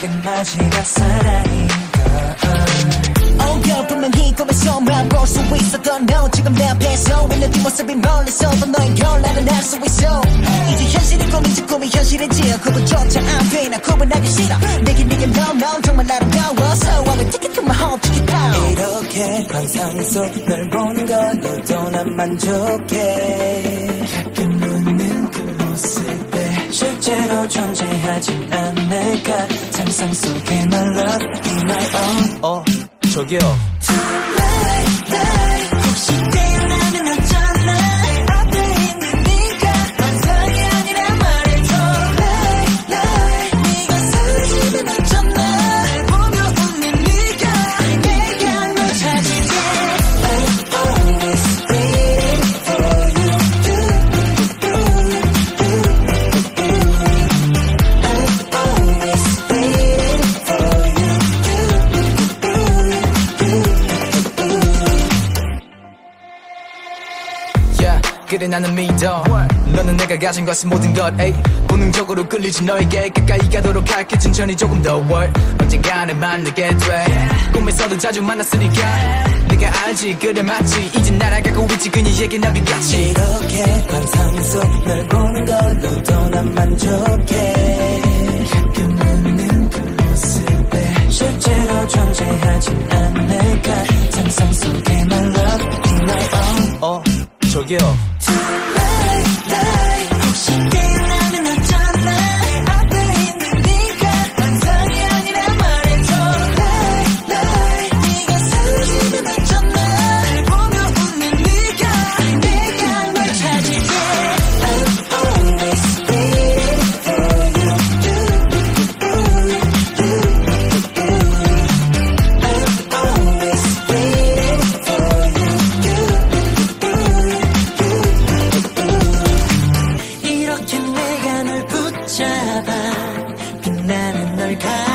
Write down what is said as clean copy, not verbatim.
끝까지가 사랑인걸. Oh girl, 분명히 꿈에서만 볼 수 있었던 너 지금 내 앞에서 있는 뒷모습이 멀리서도 너의 걸 나는 알 수 있어. 이제 현실이 꿈인지 꿈이 현실인지 구분조차 안 돼. 나 구분하기 싫어. 내게 넌 정말 아름다워서 I will take it to my heart, take it down. 이렇게 환상 속 널 보는 걸로도 난 만족해. 가끔 웃는 그 모습에 실제로 존재하진 않을까. 상상 속에 my love be my own. 저기요. 혹시 깨어나면 어쩌나. 앞에 있는 네가 환상이 아니란 말해줘. 네가 사라지면 어쩌나. 날 보며 웃는 네가 내가 널 찾을게. I'm always waiting for you. I'm always waiting for you. 그래 나는 믿어. 너는 내가 가진 것은 모든 것 본능적으로 끌리지 너에게 가까이 가도록 할게. 천천히 조금 더 언젠가는 만나게 돼. 꿈에서도 자주 만났으니까 네가 알지. 그래 맞지. 이제 날아가고 있지 그녀에게 나비같이. 이렇게 환상 속 널 보는 걸로도 난 만족해. 가끔 웃는 그 모습에 실제로 존재하진 않을까. 상상 속에 my love be my own. 저기요. 혹시 깨어나면 어쩌나. 앞에 있는 네가 환상이 아니란 말해줘. 네가 사라지면 어쩌나. 날 보며 웃는 네가 내가 널 찾을게. I'm always waiting for you. I'm always waiting for you. 이렇게 내가 널 붙잡아 빛나는 널